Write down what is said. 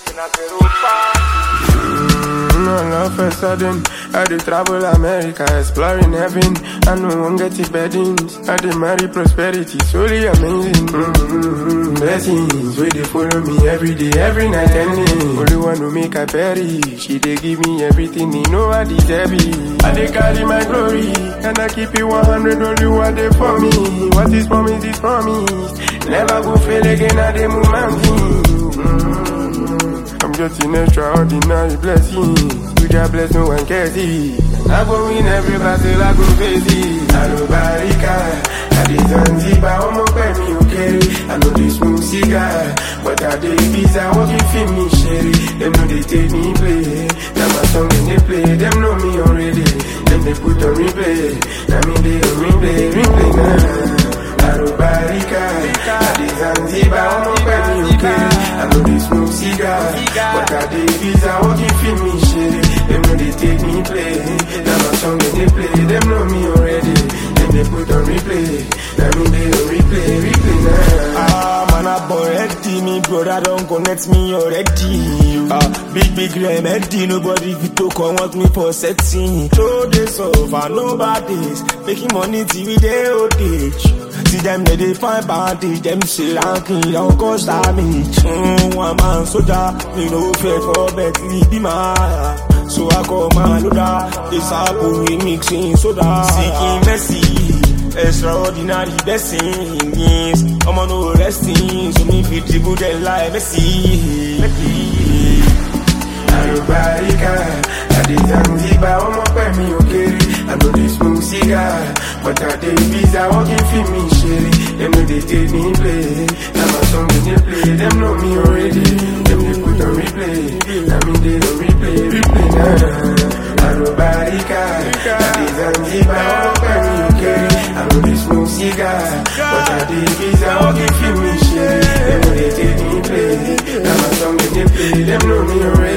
All of a sudden, I do travel America, exploring heaven. I know one get it beddings. I do marry prosperity, solely amazing. Blessings, where they follow me every day, every night and day. Only one who make I perish. She they give me everything, they know I deserve it. I they carry my glory, and I keep it 100, only one day for me. What is promise is promise. Never go fail again, I they move mountains. I'm getting extraordinary blessings. You just bless, no one cares it. I go win every battle, I go face it. I know Barika, I did Zanzibar, I'm up at me, okay. I know this smooth cigar, but I did pizza, walking for me, sherry. Them know they take me play. Now my song when they play, them know me already. Them they put on replay. Now me they on replay now. I know Barika, I did Zanzibar, I'm up at me, okay. I know this smooth cigar, but I did pizza, walking for me, sherry. Them know they take me play. Now my song when they play, them know me already. Them they put on replay. Now me they on replay now. Man, I already, me brother don't connect me already. Big remedy, nobody fit to come want me for setting. 2 days over, nobody's making money till we day old age. See them they find bandage, them say ranking don't cause damage. One man soldier, me no fear for Bentley be man. So I call my loader, this apple we mixing soda. Seeking mercy, extraordinary blessings. I'm on no resting, so me feel the good and like Messi. I know Barika, I did Zanzibar, I'm up at me, okay. I know this smooth cigar, but I did pizza, walking for me, sherry. Them know they take me play. Now my song when they play, them know me already. Them they put on replay. Now me they don't replay now. I know Barika, I did Zanzibar, I'm up at me, okay. I know this smooth cigar, but I did pizza, walking for me, sherry. Them know they take me play. Now my song when they play, them know me already.